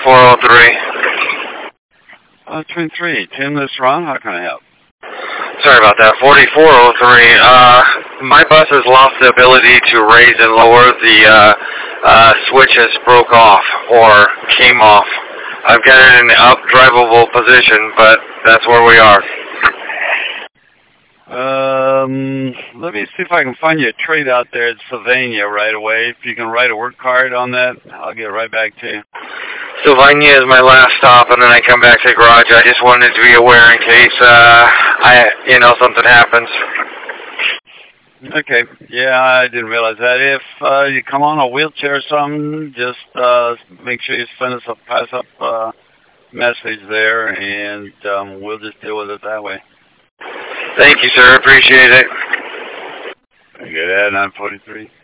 4403. Train 3. Tim, this is Ron. How can I help? Sorry about that. 4403. My bus has lost the ability to raise and lower. The switches broke off or came off. I've got it in the up drivable position, but that's where we are. Let me see if I can find you a trade out there at Sylvania right away. If you can write a word card on that, I'll get right back to you. Sylvania is my last stop, and then I come back to the garage. I just wanted to be aware in case, something happens. Okay. Yeah, I didn't realize that. If you come on a wheelchair or something, just make sure you send us a pass-up message there, and we'll just deal with it that way. Thank you, sir. Appreciate it. Good at 943.